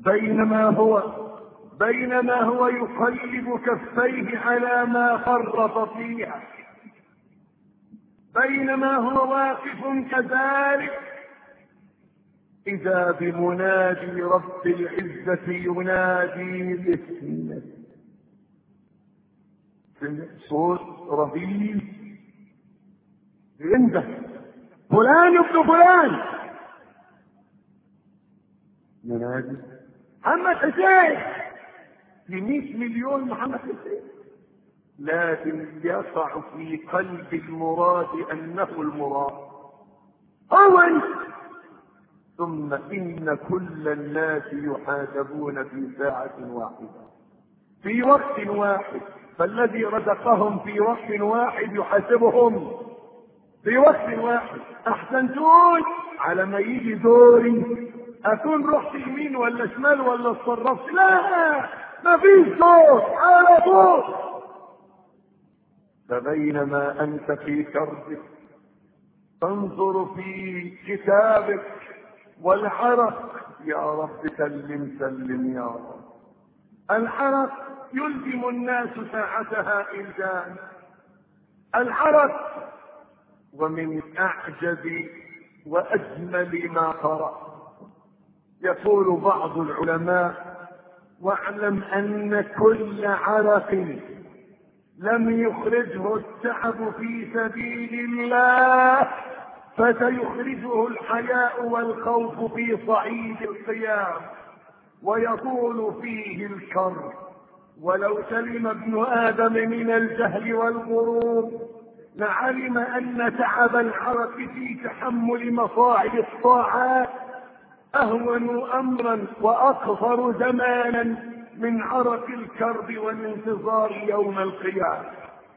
بينما هو يقلب كفيه على ما فرط فيها، بينما هو واقف كذلك، إذا بمنادي رب العزة ينادي باسمه، صوت رهيب عنده فلان ابن فلان، ينادي محمد حسين، في 100 مليون محمد حسين، لكن يقع في قلب المراد أنه المراد هو أنت. ثم إن كل الناس يحاسبون في ساعة واحدة، في وقت واحد، فالذي رزقهم في وقت واحد يحاسبهم في وقت واحد. أحسنتون على ما يجي دوري أكون رحت يمين ولا شمال ولا اتصرفت، لا، ما فيش دور على طول. فبينما أنت في كربك تنظر في كتابك والحرق، يا رب سلم سلم يا رب. الحرق يلزم الناس ساعتها إلزام الحرق. ومن أعجب وأجمل ما قرأ يقول بعض العلماء: واعلم أن كل عرق لم يخرجه التعب في سبيل الله فسيخرجه الحياء والخوف في صعيد القيام، ويطول فيه الكرب. ولو سلم ابن آدم من الجهل والغرور لعلم أن تعب العرق في تحمل مصاعب الطاعات أهون أمرا وأقصر زمانا من عرق الكرب والانتظار يوم القيامة.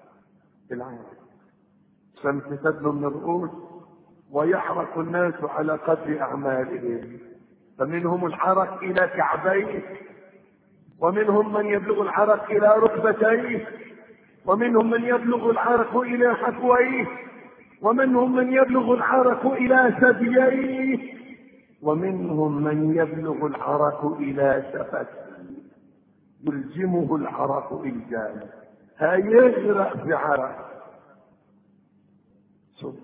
شمس تدنو من الرؤوس ويحرق الناس على قدر أعمالهم، فمنهم الحرق إلى كعبيه، ومنهم من يبلغ الحرق إلى ركبتيه، ومنهم من يبلغ الحرق إلى حكويه، ومنهم من يبلغ الحرق إلى ثدييه، ومنهم من يبلغ الحرق إلى شفته، يلجمه الحرق إلجاما، هيغرق بعرق. شوف،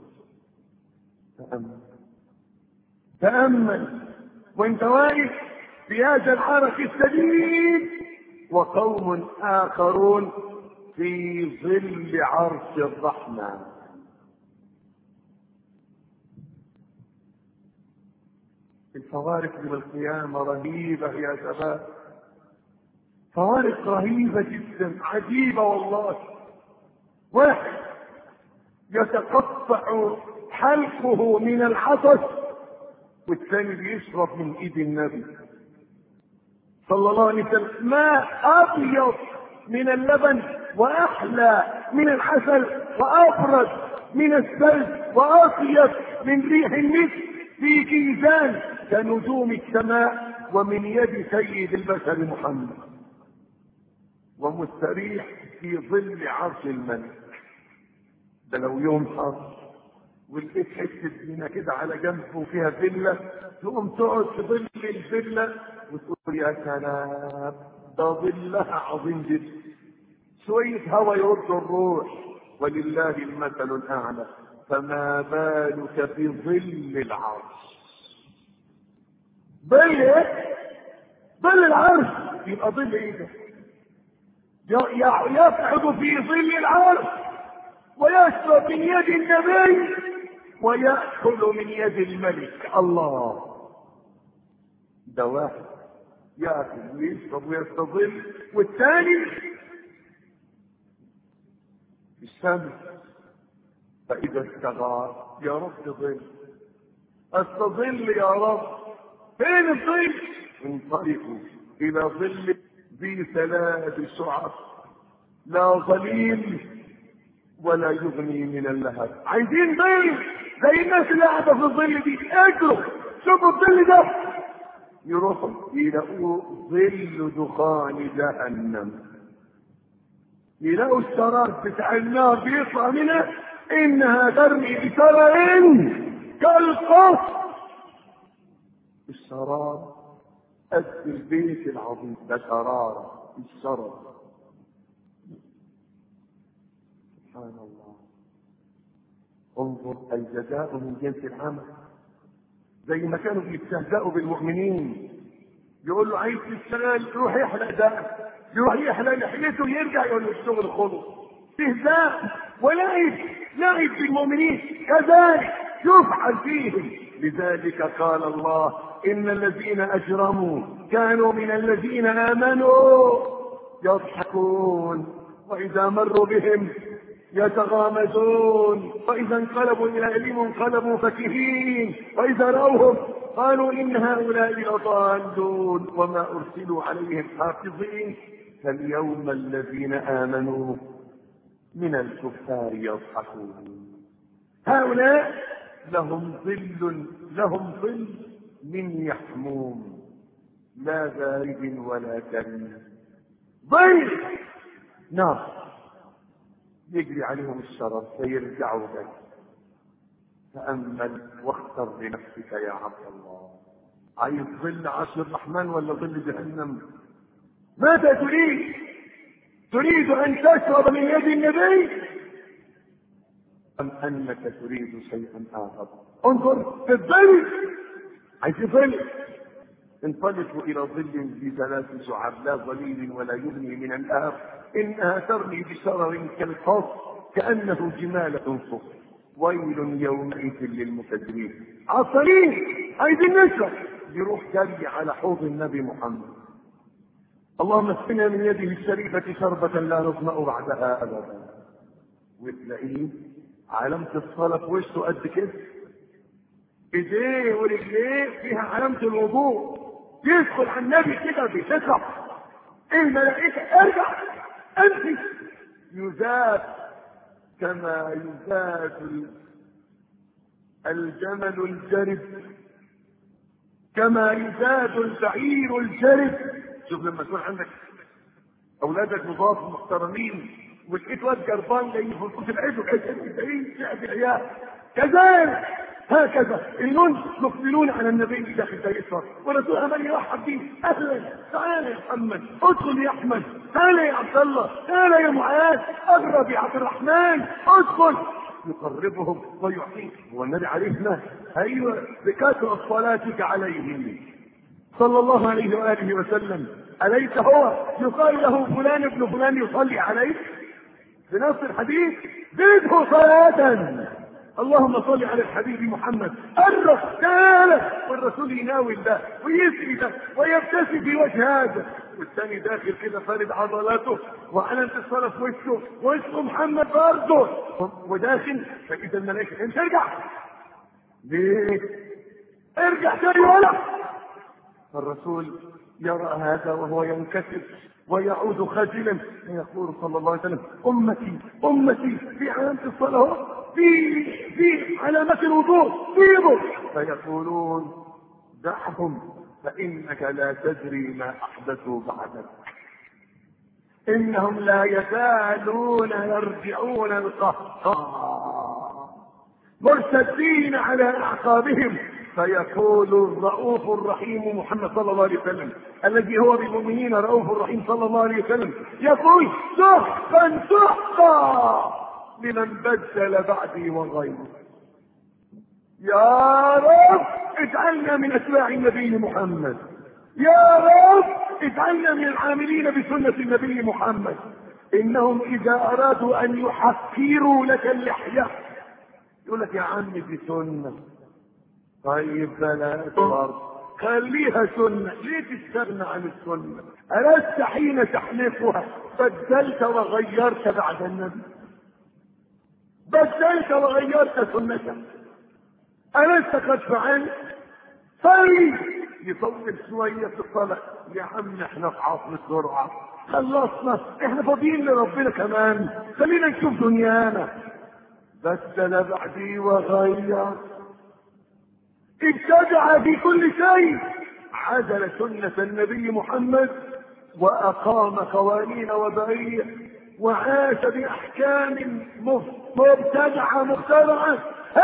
تأمل وانت واقف في هذا الحرق الشديد، وقوم آخرون في ظل عرش الرحمن. الفوارق من القيامة رهيبة يا شباب، فوارق رهيبة جدا، عجيبة والله. واحد يتقطع حلقه من العطش، والثاني بيشرب من ايد النبي صلى الله عليه وسلم ماء ابيض من اللبن، واحلى من العسل، وابرد من الثلج، واطيب من ريح المسك، في كيزان كنجوم السماء، ومن يد سيد البشر محمد، ومستريح في ظل عرش الملك. ده لو يوم حر ولقيت حته زينه كده على جنب وفيها فيلا، تقوم تقعد في ظل الفيلا وتقول يا سلام، ده ظلها عظيم جدا، شويه هوا يرد الروح، ولله المثل الاعلى، فما بالك بظل العرش. ظل العرش يبقى ظل ايه ده؟ يقعد في ظل العرش ويشرب من يد النبي ويأكل من يد الملك. الله، ده واحد يأكل ويشرب ويستظل، والثاني الشمس. فإذا استغار يا رب ظل، استظل يا رب، فين الظل؟ انطلقوا إلى ظل ذي 3 شعب لا ظليل ولا يغني من اللهب. عايزين ظل زي الناس اللي قاعده في الظل دي، اجروا شوفوا الظل ده، يروحوا يلاقوا ظل دخان جهنم، يلاقوا الشرار بتاع النار بيطلع منها، انها ترمي بشرر كالقصر. الشرار قد البيت العظيم ده شرارة الشرر. سبحان الله. انظر الجزاء من جنس العمل. زي ما كانوا بيستهزئوا بالمؤمنين، يقول له عايز تشتغل روح يحلق ده، يروح يحلق لحيته ويرجع يقول له الشغل خلص. استهزاء ولعب بالمؤمنين، كذلك يفعل فيهم. لذلك قال الله ان الذين اجرموا كانوا من الذين امنوا يضحكون واذا مروا بهم يتغامزون واذا انقلبوا الى اهلهم انقلبوا فكهين واذا راوهم قالوا ان هؤلاء لضالون وما ارسلوا عليهم حافظين. فاليوم الذين امنوا من الكفار يضحكون. هؤلاء لهم ظل من يحموم لا بارد ولا كريم. ظل نار يجري عليهم الشرر فيرجعوا لك. تأمل واختر لنفسك يا عبد الله، عايز ظل عرش الرحمن ولا ظل جهنم؟ ماذا تريد؟ تريد ان تشرب من يد النبي ام انك تريد شيئا اخر؟ انظر في الظل، عايز ظل، انطلقوا الى ظل في 3 شعب لا ظليل ولا يغني من الآب انها ترمي بشرر كالقصر كانه جمالة صفر. ويل يومئذ للمكذبين. عصرين عايزين نشرب، يروح جري على حوض النبي محمد. اللهم اسقنا من يده الشريفة شربة لا نظمأ بعدها ابدا. وتلاقيه علامة الصلاة في وشه قد كده، ايديه ورجليه فيها علامة الوضوء، يدخل على النبي كده بثقة. الملائكة ارجع امشي، يزاد كما يزاد الجمل الجرب، كما يزاد البعير الجرب. شوف لما تكون عندك اولادك نضاف محترمين ولقيت واد جربان جاي يفرقوا في العيد وعيد شعب العيال، كذلك هكذا النون يقبلون على النبي داخل الاسره والرسول امل يرحب به. اهلا تعال يا محمد، ادخل يا احمد، تعال يا عبد الله، تعال يا معاذ، اقرب يا عبد الرحمن، ادخل. يقربهم ويعطيك. والنبي علينا ايوه بكثره صلاتك عليه صلى الله عليه واله وسلم. اليس هو يقال له فلان ابن فلان يصلي عليه؟ بنص الحديث زده صلاة. اللهم صل على الحبيب محمد. قرب تعالى والرسول يناول ده ويسقي ده ويبتسم في وجه هذا، والثاني داخل كده فارد عضلاته وعلامة الصلاة في وشه واسمه محمد برضه وداخل. فإذا الملائكة انت ارجع ليه؟ ارجع تاني ولا. الرسول يرى هذا وهو ينكسر ويعود خجلا فيقول صلى الله عليه وسلم امتي امتي في علامة الصلاة، في علامة الوضوء فيهم. فيقولون دعهم فانك لا تدري ما احدثوا بعدك، انهم لا يزالون يرجعون القهقرى مرتدين على اعقابهم. فيقول الرؤوف الرحيم محمد صلى الله عليه وسلم الذي هو بالمؤمنين رؤوف الرحيم صلى الله عليه وسلم يقول سحقا سحقا لمن بدل بعدي وغيري. يا رب اجعلنا من اتباع النبي محمد، يا رب اجعلنا من العاملين بسنة النبي محمد. انهم اذا ارادوا ان يحقروا لك اللحية يقول لك يا عم دي سنة، طيب بلاش برضه خليها سنة. ليه تستغنى عن السنة؟ ألست حين تحلفها بدلت وغيرت بعد النبي؟ بدلت وغيرت سنتك، ألست قد فعلت؟ صلي يطول شوية في الصلاة. يا عم احنا في عصر السرعة، خلصنا احنا فاضيين لربنا كمان، خلينا نشوف دنيانا. بدل بعدي وغير، ابتدع في كل شيء، عدل سنة النبي محمد وأقام قوانين وضعية وعاش بأحكام مبتدعة مخترعة.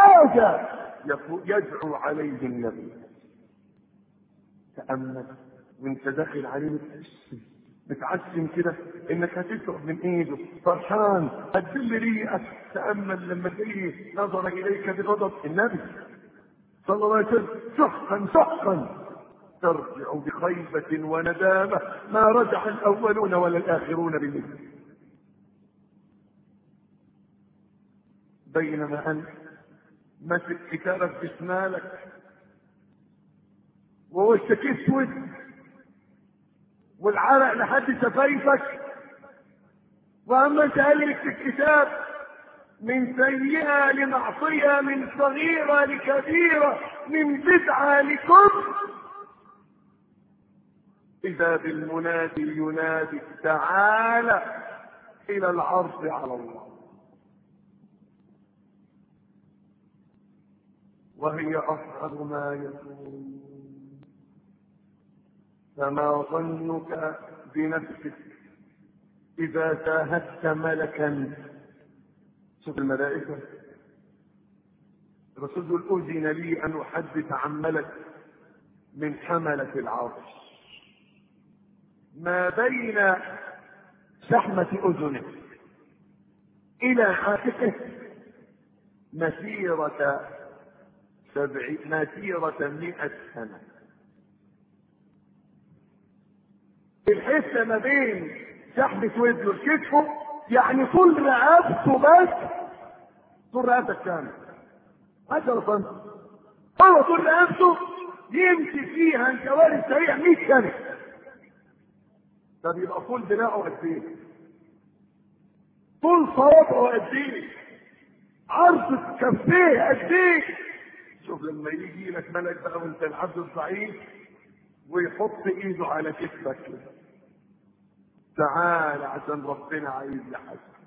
هذا يدعو عليه النبي. تأمل وانت داخل عليه متعسم كده انك هتشرب من ايده، فرحان هتدل ريقك. تامل لما تلاقيه نظر اليك بغضب. النبي صلى الله عليه وسلم سحقا سحقا ترجع بخيبة وندامة ما رجع الأولون ولا الآخرون بمثله. بينما أنت مسك كتابك بشمالك ووشك اسود والعرق لحد شفايفك، وأما تألف في الكتاب من سيئة لمعصية، من صغيرة لكبيرة، من بدعة لكفر، إذا بالمنادي ينادي تعالى إلى العرض على الله. وهي أصعب ما يكون. فما ظنك بنفسك إذا شاهدت ملكا؟ شوف الملائكة. الرسول يقول أذن لي أن أحدث عن ملك من حملة العرش ما بين شحمة أذنه إلى عاتقه مسيرة 100 سنة. الحسة ما بين شحمة وزنه وكتفه يعني طول رقبته، بس طول رقبتك كامل 10 سم. هو طول رقبته يمشي فيها الجواري السريع 100 سنة. طب يبقى طول دراعه قد ايه؟ طول صوابعه قد ايه؟ عرض كفيه قد ايه؟ شوف لما يجي لك ملك بقى وانت العبد الضعيف ويحط ايده على كتفك كده، تعال عشان ربنا عايز يحاسبك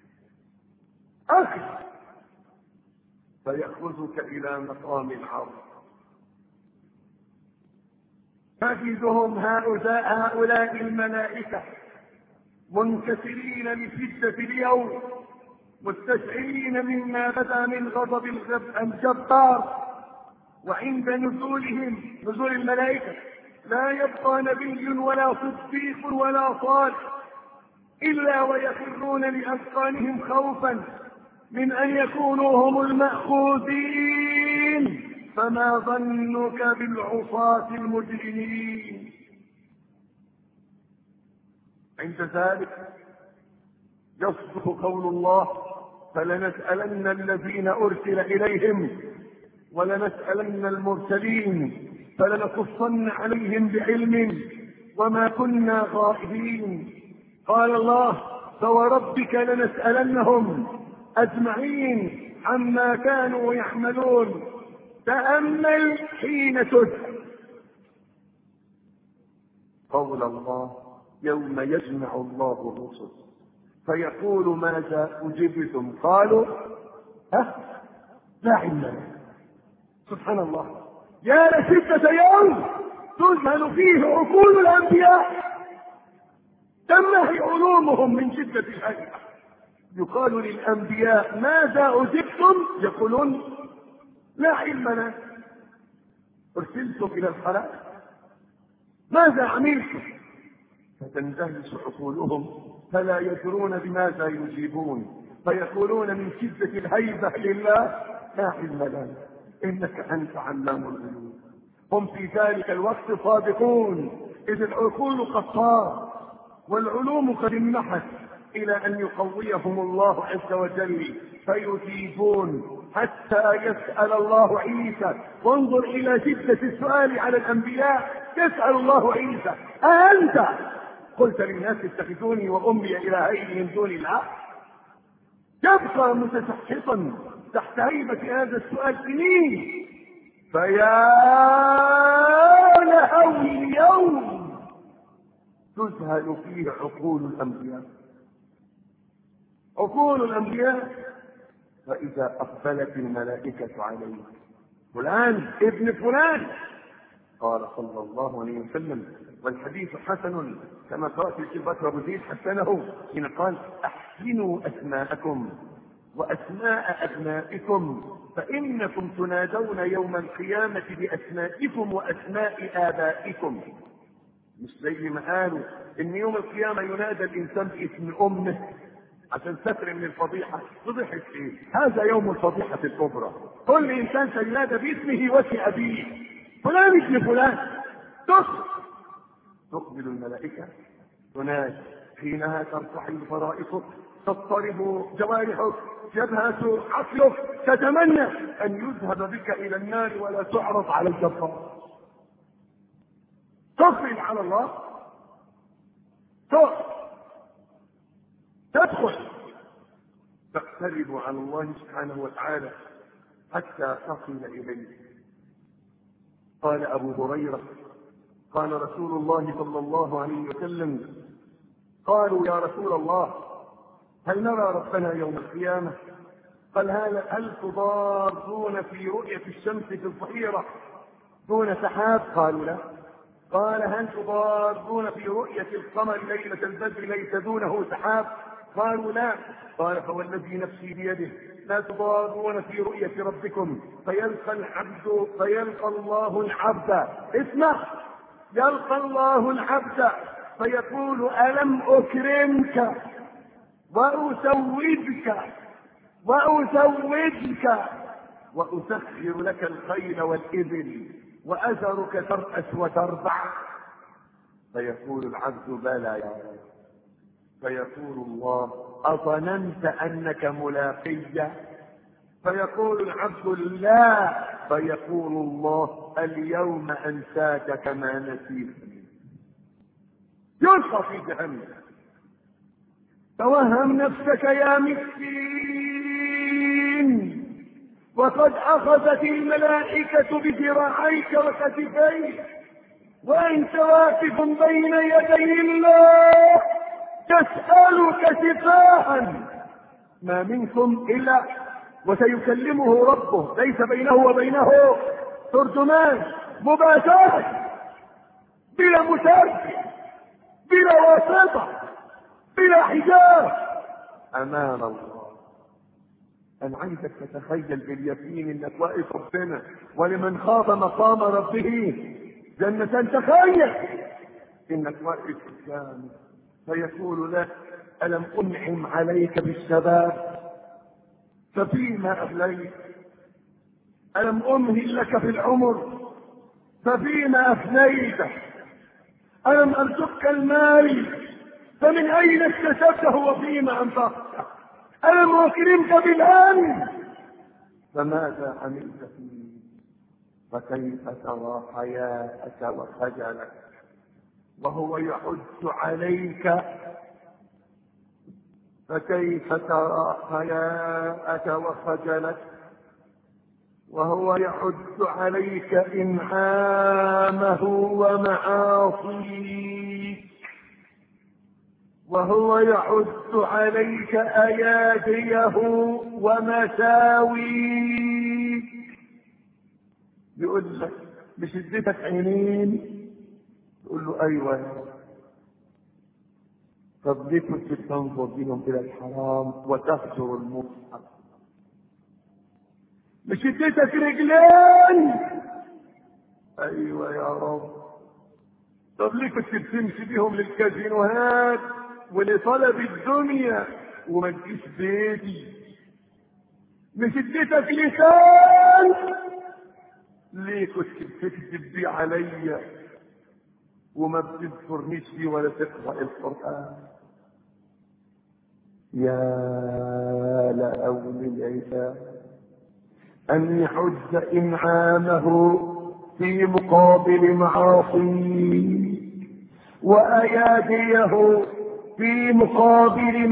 اخي، فيأخذك الى مقام العرض. تجدهم هؤلاء الملائكة منكسرين لشدة اليوم، مستشعرين مما بدا من غضب الجبار. وعند نزولهم، نزول الملائكة، لا يبقى نبي ولا صديق ولا صالح إلا ويخرون لأذقانهم خوفا من أن يكونوا هم المأخوذين. فما ظنك بالعصاة المجرمين؟ عند ذلك يصدق قول الله: فلنسألن الذين أرسل إليهم ولنسألن المرسلين فلنقصن عليهم بعلم وما كنا غائبين. قال الله: فوربك لنسألنهم أجمعين عما كانوا يعملون. تأمل حين تسأل قول الله: يوم يجمع الله الرسل فيقول ماذا أجبتم؟ قالوا لا علم لنا. سبحان الله، يا لشدة يوم تذهل فيه عقول الأنبياء، تنمحي علومهم من شدة الهيبة. يقال للأنبياء: ماذا أجبتم؟ يقولون لا علم لنا. أرسلتم إلى الخلائق، ماذا عملتم؟ فتندهش عقولهم فلا يدرون بماذا يجيبون، فيقولون من شدة الهيبة لله: لا علم لنا إنك أنت علام الغيوب. هم في ذلك الوقت صادقون، إذ العقول قد طارت والعلوم قد انمحت إلى أن يقويهم الله عز وجل فيجيبون حتى يسأل الله عيسى. وانظر إلى شدة السؤال على الأنبياء. يسأل الله عيسى: أأنت قلت للناس اتخذوني وأمي إلهين من دون الله؟ يبقى متسحطا تحت هيبة هذا السؤال سنين. فيا له اليوم تذهل فيه عقول الأنبياء، عقول الأنبياء. فإذا أقبلت الملائكة عليه: فلان ابن فلان. قال صلى الله عليه وسلم، والحديث حسن كما قال في بكر بن زيد حسنه حين قال: أحسنوا أسماءكم وأسماء أبنائكم فإنكم تنادون يوم القيامة بأسمائكم وأسماء آبائكم. مش زي ما قالوا ان يوم القيامة ينادى الانسان باسم امه عشان ستر من الفضيحة. فضيحة ايه؟ هذا يوم الفضيحة الكبرى. كل انسان سينادى باسمه واسم ابيه، فلان ابن فلان. تقبل الملائكة تنادي، حينها ترتحل فرائصك، تضطرب جوارحك، يبهت عقلك، تتمنى ان يذهب بك الى النار ولا تعرض على الجبار. تقبل على الله، تدخل، تقترب على الله سبحانه وتعالى حتى تصل اليه. قال ابو هريره قال رسول الله صلى الله عليه وسلم: قالوا يا رسول الله هل نرى ربنا يوم القيامة؟ قال: هل تضارون في رؤية الشمس في الظهيرة دون سحاب؟ قالوا لا. قال: هل تضارون في رؤية القمر ليلة البدر ليس دونه سحاب؟ قالوا لا. قال: فوالذي نفسي بيده لا تضارون في رؤية ربكم فيلقى الله العبد، اسمع، يلقى الله العبد فيقول: ألم أكرمك وأزودك وأسخر لك الخيل والإبل وأذرك ترأس وتربع؟ فيقول العبد: بلى يا رب. فيقول الله: أظننت أنك ملاقي؟ فيقول العبد: لا. فيقول الله: اليوم أنساك كما نسيتني. يلقى في جهنم. توهم نفسك يا مسكين، وقد أخذت الملائكة بذراعيك وكتفيك وأنت واقف بين يدي الله تسألك سفاها. ما منكم إلا وسيكلمه ربه، ليس بينه وبينه ترجمان، مباشرة بلا مترجم بلا واسطة بلا حجاب أمام الله. أنا عايزك تتخيل باليقين إنك واقف ربنا، ولمن خاف مقام ربه جنتان. تخيل إنك واقف قدامه فيقول لك: ألم أنعم عليك بالشباب ففيما أبليت؟ ألم أمهل لك في العمر ففيما أفنيت؟ ألم أرزقك المال فمن أين اكتسبته وفيما أنفقته؟ ألم أكرمك بالأمن فماذا عملت فيه؟ فكيف ترى حياءك وخجلك وهو يحث عليك؟ فكيف ترى حياءك وخجلك وهو يحث عليك إنعامه ومعاصيك، وهو يحث عليك أياديه ومساويك. يقول لك: مش اديتك عينين؟ تقول له: ايوه يا رب. طب ليه كنت تنظر بهم الى الحرام وتهجر المصحف؟ مش اديتك رجلين؟ ايوه يا رب. طب ليه كنت بتمشي بيهم للكازينوهات ولطلب الدنيا وما تجيش بيتي؟ مش اديتك لسان؟ ليه كنت بتكذب بيه عليا وما بتذكرنيش فيه ولا تقرأ القرآن؟ يا لأول العباد أن يحج إنعامه في مقابل معاصيه، وأياديه في مقابل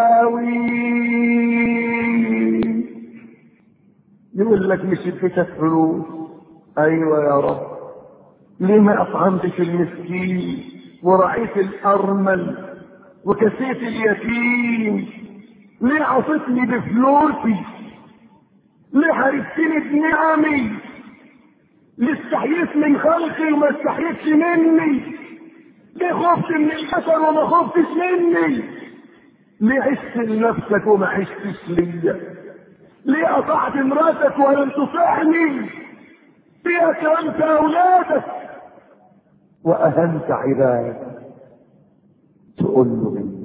مساويه. يقول لك: مش اديتك فلوس؟ ايوه يا رب. ليه ما اطعمتش المسكين ورعيت الارمل وكسيت اليتيم؟ ليه عصيتني بفلوسي؟ ليه حرمتني بنعمي؟ ليه استحييت من خلقي وما استحييتش مني؟ ليه خفت من البشر وما خفتش مني؟ ليه عشت لنفسك وما عشتش ليا؟ ليه قطعت مراتك ولم تصحني؟ ليه اكرمت اولادك وأهنت عبادك تقول له إيه؟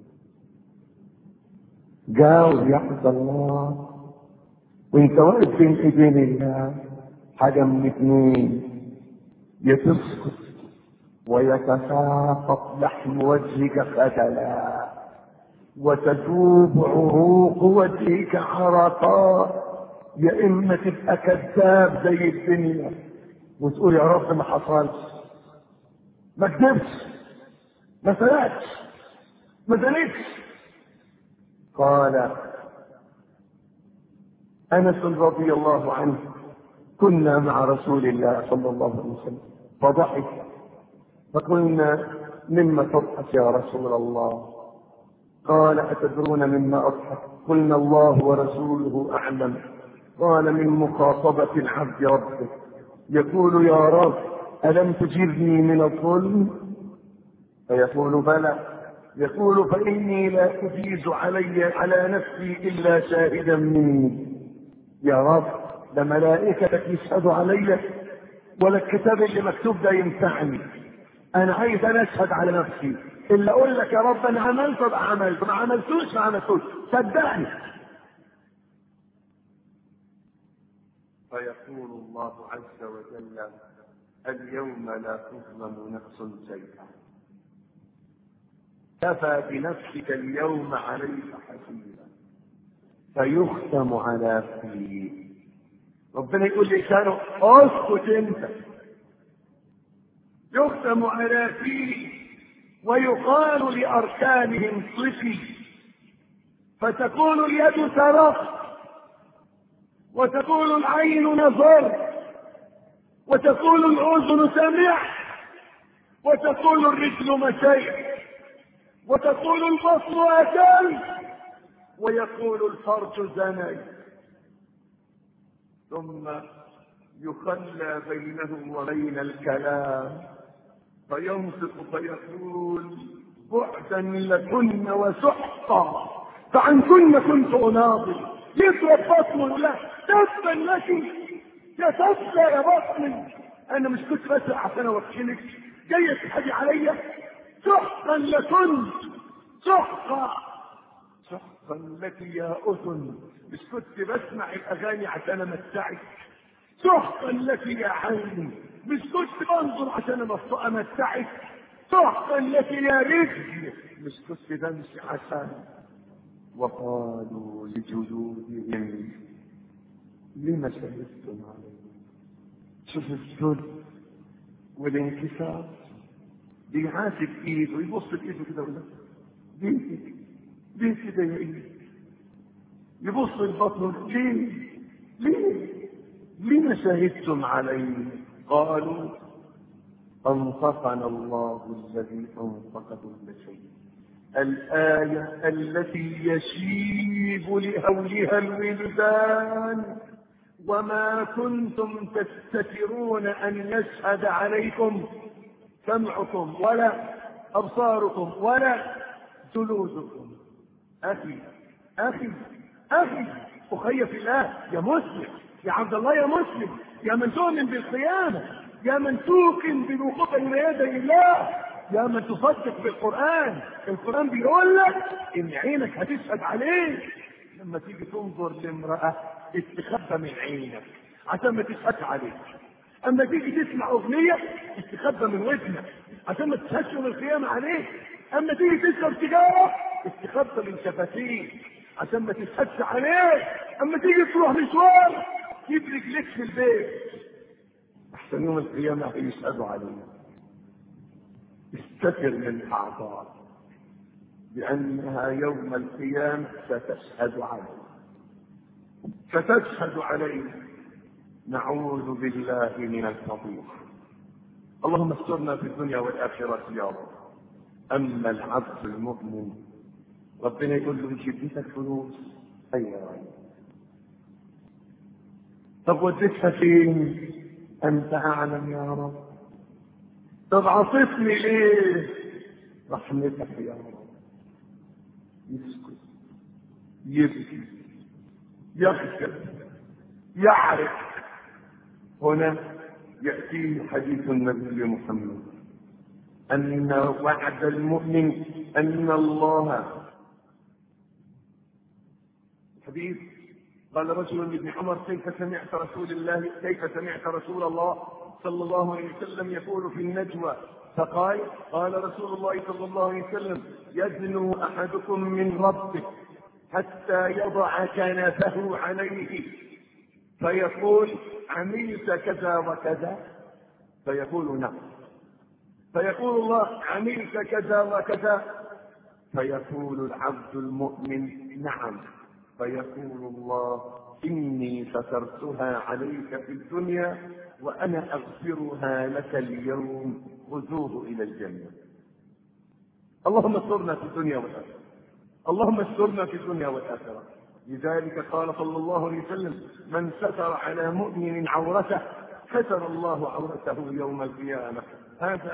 جاوب يا عبد الله وانت واقف بين ايدين الله، حاجة من اتنين: يا تسكت ويتساقط لحم وجهك خجلا وتذوب عروق وجهك عرقا، يا اما تبقى كذاب زي الدنيا وتقول يا رب ما حصلش، ما كذبش، ما سرقتش، ما زنيتش. قال انس رضي الله عنه: كنا مع رسول الله صلى الله عليه وسلم فضحك فقلنا: مما تضحك يا رسول الله؟ قال: أتدرون مما أضحك؟ قلنا: الله ورسوله أعلم. قال: من مخاطبة العبد ربه يقول: يا رب ألم تجرني من الظلم؟ فيقول: بلى. يقول: فإني لا أجيز على نفسي إلا شاهدا مني. يا رب ده ملائكتك يشهدوا علي ولا الكتاب اللي مكتوب ده ينفعني؟ انا عايز انا اشهد على نفسي، اللي اقول لك يا رب انا عملت ابقى عملت، ما عملتوش ما عملتوش، صدقني. فيقول الله عز وجل: اليوم لا تظلم نفس شيئا، كفى بنفسك اليوم عليك حسيبا. فيختم على فيه. ربنا يقول لسانه: اسكت انت. يختم على فيه ويقال لاركانهم صفي، فتكون اليد سرقت وتقول العين نظر وتقول الاذن سمع وتقول الرجل مشيت وتقول البطن اكل ويقول الفرج زني. ثم يخلى بينه وبين الكلام فينطق فيقول: بعدا لكن وسحقا فعنكن كنت اناضل. يضرب بطنه له: تبا لك يا تبا يا بطني، انا مش كنت بسرع عشان اوكلك، جايه تحدي عليا؟ سحقا لكن، سحقا، سحقا لك يا اذن، مش كنت بسمع الاغاني عشان امتعك؟ سحقا لك يا عيني، مش كنت بنظر عشان امتعك؟ سحقا لك يا رجل، مش كنت بمشي عشان. وقالوا لجلودهم لما شهدتم علينا؟ شوف الذل والانكسار، بيحاسب ايده، يبص بايده كده ولا ليه كده يا ايدي؟ يبص لبطنه: ليه ما شهدتم علينا؟ قالوا: انطقنا الله الذي انطق كل شيء. الآية التي يشيب لهولها الولدان: وما كنتم تستترون أن يشهد عليكم سمعكم ولا أبصاركم ولا جلودكم. أخي أخي في الله، يا مسلم، يا عبد الله، يا مسلم، يا من تؤمن بالقيامة، يا من توقن بالوقوف بين يدي الله، يا من تصدق بالقرآن. القرآن بيقول لك إن عينك هتشهد عليك لما تيجي تنظر لامرأة، استخبى من عينك عشان ما تشهدش عليك. اما تيجي تسمع اغنية، استخبى من ودنك عشان ما تشهدش يوم القيامة عليك. اما تيجي تشرب سيجارة، استخبى من شفتيك عشان ما تشهدش عليك. اما تيجي تروح مشوار، جيب رجليك في البيت احسن يوم القيامة هيشهدوا عليك. استتر من اعضاء لانها يوم القيامة ستشهد عليك. نعوذ بالله من الفضيحة. اللهم استرنا في الدنيا والآخرة يا رب. أما العبد المؤمن ربنا يقول له: مش اديتك فلوس؟ أيوة. طب وديتها فين؟ أنت أعلم يا رب. طب عطفني ليه؟ رحمتك يا رب. يسكت، يبكي، يخجل، يعرف. هنا يأتيه حديث النبي محمد أن وعد المؤمن أن الله حديث قال رجل لابن عمر كيف سمعت رسول الله صلى الله عليه وسلم يقول في النجوى؟ فقال رسول الله صلى الله عليه وسلم يدنو أحدكم من ربه حتى يضع كنفه عليه فيقول عملت كذا وكذا فيقول نعم، فيقول الله عملت كذا وكذا فيقول العبد المؤمن نعم، فيقول الله إني سترتها عليك في الدنيا وأنا أغفرها لك اليوم، خذوه إلى الجنة. اللهم استرنا في الدنيا والآخرة، اللهم استرنا في الدنيا والآخرة. لذلك قال صلى الله عليه وسلم من ستر على مؤمن عورته ستر الله عورته يوم القيامة. هذا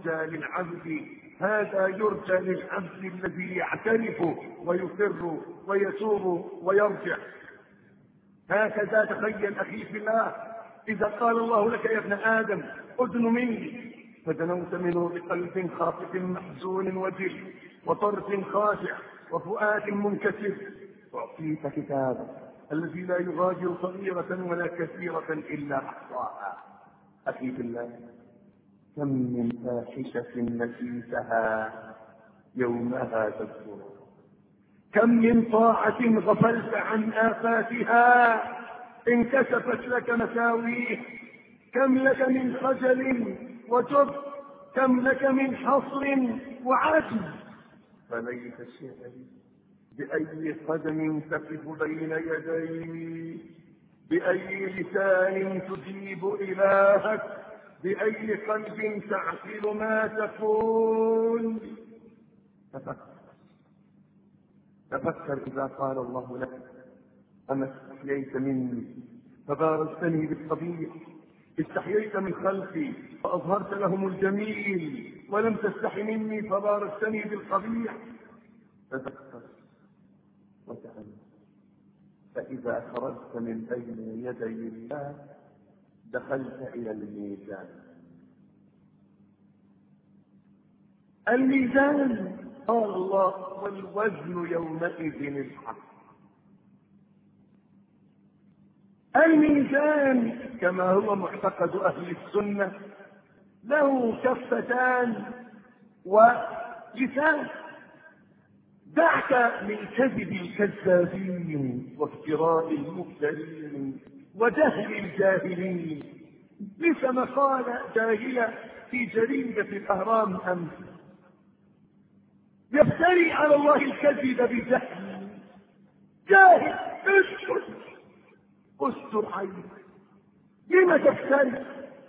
يرجى للعبد الذي يعترف ويقر ويتوب ويرجع. هكذا تخيل أخي في الله، إذا قال الله لك يا ابن آدم أدن مني فدنوت منه بقلب خافق محزون وجل وطرف خاشع وفؤاد منكسر، أعطيت كتابك الذي لا يغادر صغيرة ولا كثيرة إلا أحصاها. أخي في الله، كم من فاحشة نسيتها يومها تذكرها، كم من طاعة غفلت عن آفاتها انكشفت لك مساويه، كم لك من خجل وجب، كم لك من حصر وعجز. فليت شعري بأي قدم تقف بين يدي، بأي لسان تجيب إلهك، بأي قلب تعقل ما تقول. تفكر إذا قال الله لك أما استحييت مني فبارزتني بالقبيح، استحييت من خلقي فأظهرت لهم الجميل، ولم تستحي مني فبارزتني بالقبيح. تذكر وتأمل، فإذا خرجت من بين يدي الله دخلت إلى الميزان. الميزان قال الله والوزن يومئذ الحق. الميزان كما هو معتقد أهل السنة له كفتان ولسان. دعك من كذب الكذابين وافتراء المفترين وجهل الجاهلين. ليس مقالة جاهلة في جريدة الأهرام أمس يفتري على الله الكذب بجهل. جاهل استر عينك، لما تفتري؟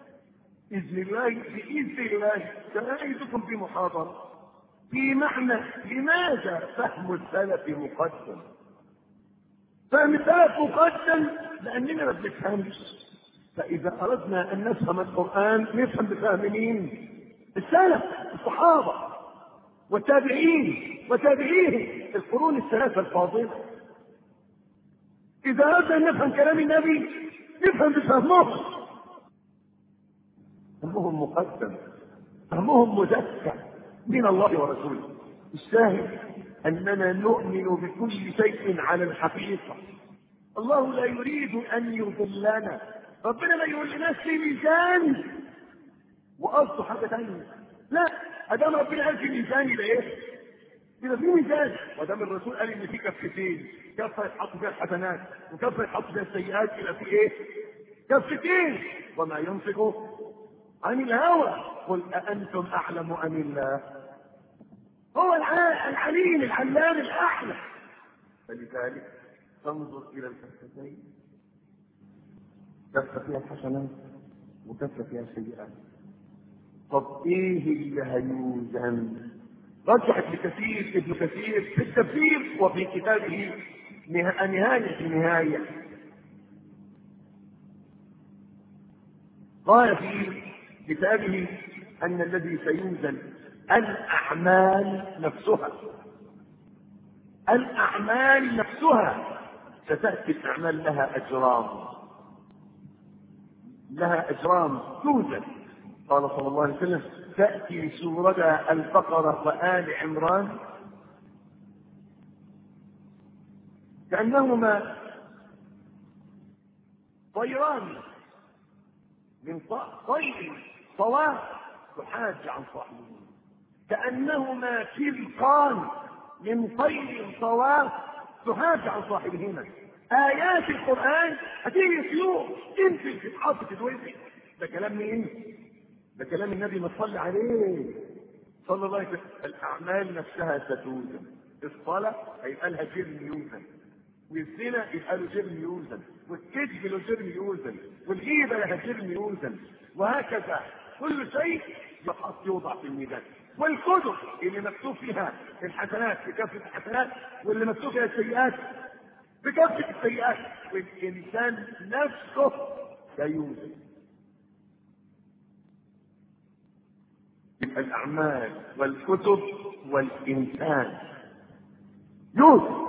بإذن الله سأعيدكم بمحاضرة في معنى لماذا فهم السلف مقدم. فهم السلف مقدم لأننا ما بنفهمش، فإذا أردنا أن نفهم القرآن نفهم بفهم مين؟ السلف، الصحابة والتابعين وتابعيهم القرون الثلاثة الفاضلة. إذا أردنا أن نفهم كلام النبي نفهم بفهمهم. فهمهم مقدم، فهمهم مزكى من الله ورسوله. الشاهد أننا نؤمن بكل شيء على الحقيقة. الله لا يريد أن يضلنا، ربنا ما يقول لناس في ميزان وقصده حاجة ثانية. لا، أدام ربنا قال في ميزان يبقى إيه؟ يبقى في ميزان. ودام الرسول قال إن في كفتين، كفة يتحط فيها الحسنات وكفة يتحط فيها السيئات، يبقى في إيه؟ كفتين. وما ينطق عن الهوى قل أأنتم أعلم أم الله؟ هو العليم العلام الأعلى. فلذلك تنظر إلى الكفتين، كفة فيها الحسنات وكفة فيها السيئات. طب إيه اللي هيوزن؟ رجحت ابن كثير في التفسير وفي كتابه نهاية النهاية، قال في كتابه أن الذي سيوزن الأعمال نفسها. الأعمال نفسها ستأتي الأعمال لها أجرام توزن. قال صلى الله عليه وسلم تأتي سورة البقرة وآل عمران كأنهما طيران من طير صواف تحاج عن صاحبه، كأنهما كلقان من طير صواف تحاج عن صاحبهما. آيات القرآن هتيجي سيوف تنزل في حافة الوزن. ده كلام مين؟ ده كلام النبي ما صلى عليه صلى الله عليه وسلم. الأعمال نفسها ستوزن. الصلاة هيبقى لها جرم يوزن، والزنا يبقى له جرم يوزن، والكذب له جرم يوزن، والغيبة لها جرم يوزن، وهكذا كل شيء يوضع في الميزان. والكتب اللي مكتوب فيها الحسنات بكافة الحسنات، واللي مكتوب فيها السيئات بكافة السيئات، والإنسان نفسه لا يوزن. الأعمال والكتب والإنسان يوزن.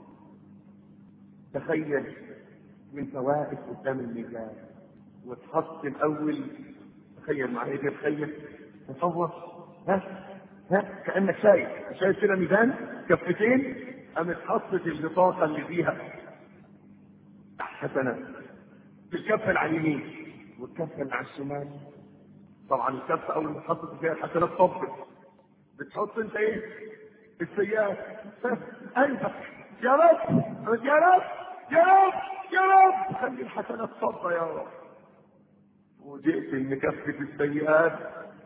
تخيل من فوائد قدام الميزان وتحط الأول. تخيل معايا كده، تخيل تصور كأنك شايف كده ميزان كفتين، قامت حطت البطاقة اللي فيها حسنات في الكفة اللي على اليمين والكفة اللي على الشمال. طبعا الكفة أول ما تحط فيها الحسنات طبت، بتحط أنت إيه؟ السيئات. قلبك يا رب يا رب يا رب يا رب خلي الحسنات صبة يا رب. وجئت ان كفة السيئات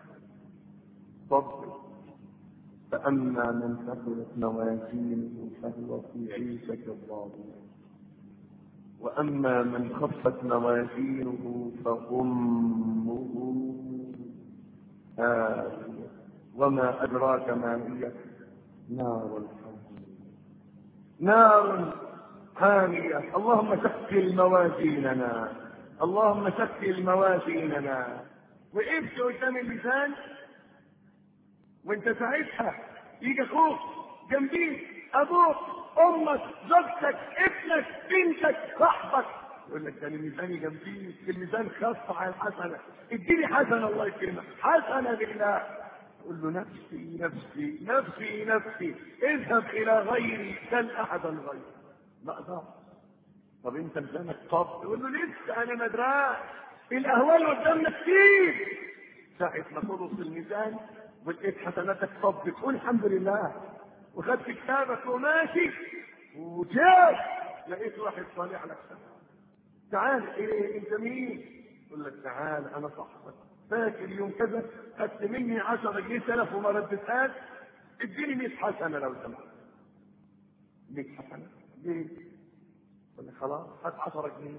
صبت. فأما من ثقلت موازينه فهو في عيشة راضية، وأما من خفت موازينه فأمه هاوية وما أدراك ما هي نار حامية. نار حامية. اللهم ثقل موازيننا، اللهم ثقل موازيننا. وقفت قدام الميزان وانت ساعتها يجي اخوك جنبيك، ابوك، امك، زوجتك، ابنك، بنتك، صاحبك، يقول لك ده الميزان جنبيك، الميزان خف على الحسنه، اديني حسنه الله يكرمك، حسنه لله. قل له نفسي نفسي نفسي نفسي، اذهب الى غيري سل احدا غيري. ما اقدرش. طب انت ميزانك طب؟ يقول له لسه انا مدراك، الاهوال قدامنا كتير. ساعه ما ترص الميزان ولقيت حسناتك طب، تقول الحمد لله، وخدت كتابك وماشي، وجاء لقيت واحد صالح لك سلام. تعال ايه انت مين؟ يقول لك تعال انا صاحبك، فاكر يوم كذا خدت مني 10 جنيه سلف وما ردتهاش، اديني 100 حسنه لو سمحت. 100 حسنه ليه؟ يقول لك خلاص هات 10 جنيه.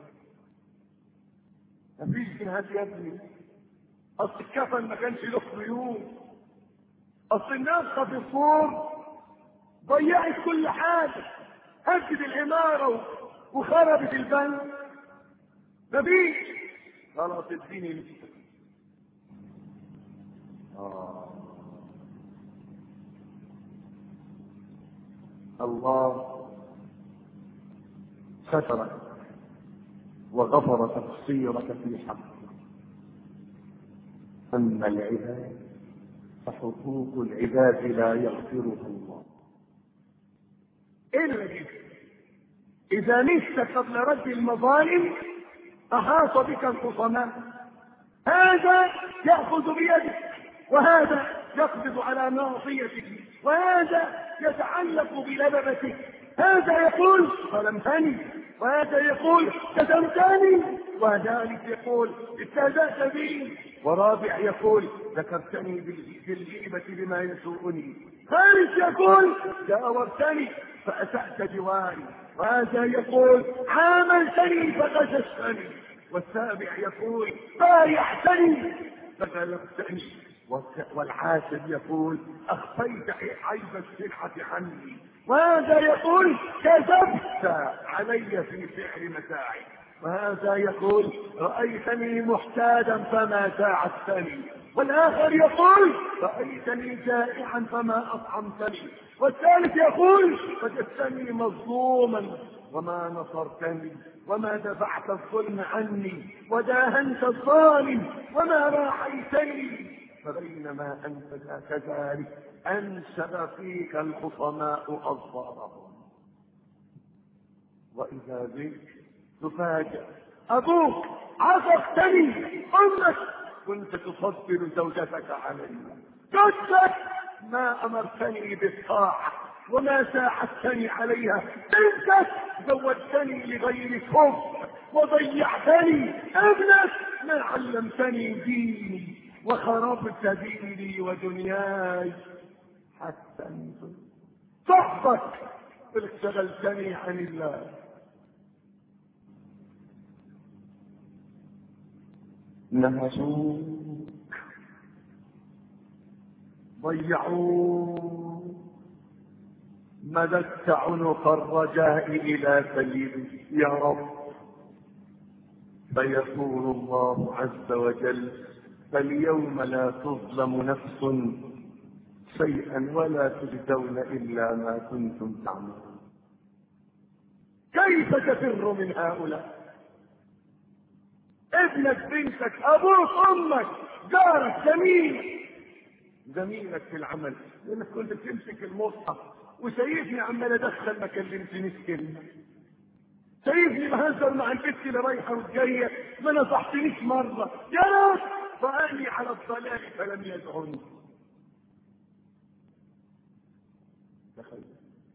مفيش جنيهات يا ابني، اصل الكفن ما كانش له خيوط، اصل الناس في الصور ضيعت كل حاجه، هدت العماره وخربت البنك. مفيش. خلاص اديني نفسك. الله سترك وغفر تقصيرك في حقك. اما العباد فحقوق العباد لا يغفرها الله الا بك. اذا مت قبل رد المظالم احاط بك الخصماء، هذا ياخذ بيدك، وهذا يقبض على ناصيتك، وهذا يتعلق بلببتك، هذا يقول ظلمتني، وهذا يقول شتمتني، وذلك يقول استهزأت بي، ورابع يقول ذكرتني بالغيبة بما يسوءني، ثالث يقول جاورتني فأسأت جواري، وهذا يقول عاملتني فغششتني، والسابع يقول بايعتني فغلبتني، والعاشر يقول اخفيت عيب السلعة عني، وهذا يقول كذبت علي في سعر متاعي، وهذا يقول رأيتني محتاجا فما ساعدتني، والآخر يقول رأيتني جائعا فما أطعمتني، والثالث يقول وجدتني مظلوما وما نصرتني، وما دفعت الظلم عني، وداهنت الظالم وما راحيتني. فبينما أنت كذلك أنسب فيك الخصماء أظفارهم، وإذا بك تفاجأ أبوك عصفتني، أمك كنت تصبر زوجتك علي، جدك ما أمرتني بالطاعة وما ساعدتني عليها، انت زوجتني لغير كفر وضيعتني، ابنك ما علمتني ديني وخربت ديني ودنياي، حتى انت صحبك اشتغلتني عن الله. نهشوك، ضيعوك، مددت عنق الرجاء إلى سيدي يا رب، فيقول الله عز وجل فاليوم لا تظلم نفس شيئا ولا تجزون إلا ما كنتم تعملون. كيف تفر من هؤلاء؟ ابنك، بنتك، ابوك، امك، جارك، زميلك في العمل، لانك كنت بتمسك المصحف وشايفني عمال ادخل ما كلمتنيش كلمه، شايفني بهزر مع البنت اللي رايحه وجايه ما نصحتنيش مره، يا رب فاني على الضلال فلم يدعني. تخيل